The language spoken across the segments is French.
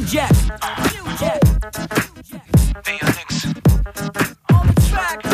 Jack. On the track.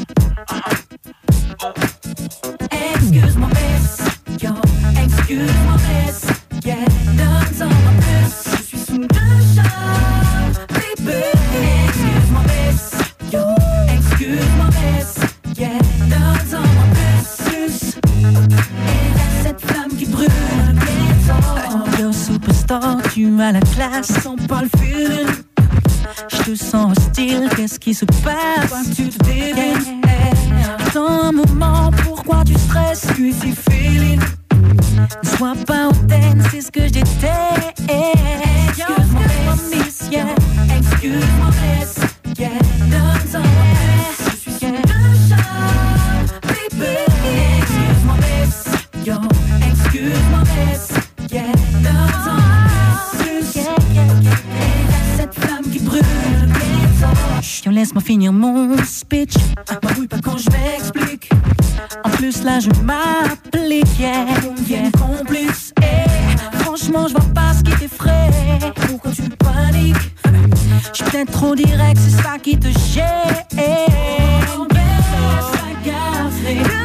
Excuse-moi, miss. Yo, excuse-moi, miss. Yeah, donne-en ma plus. Je suis sous le charme, baby. Excuse-moi, miss. Yo, excuse-moi, miss. Yeah, donne-en ma plus. Et là, cette flamme qui brûle le ghetto. Yo, superstar, tu as la classe. Sans pas le feeling. Je te sens hostile, qu'est-ce qui se passe? Pourquoi tu te déviens? Dans un moment, pourquoi tu stresses? Tu es si feeling. Ne sois pas hautaine, c'est ce que je déteste. Excuse-moi, miss, yeah. Excuse-moi, miss, yeah. Donne-en, je suis sur le charme, baby. Excuse-moi, miss, yo. Excuse-moi, miss, yeah. Donne-en plus, yeah. Et cette flamme qui brûle le ghetto. Chut, laisse-moi finir mon speech. M'embrouille pas quand je m'explique. En plus là je m'applique, yeah, yeah. Complice, franchement je vois pas ce qui t'effraie. Pourquoi tu paniques? J'suis peut-être trop direct, c'est ça qui te gêne. Oh, ça gaffe.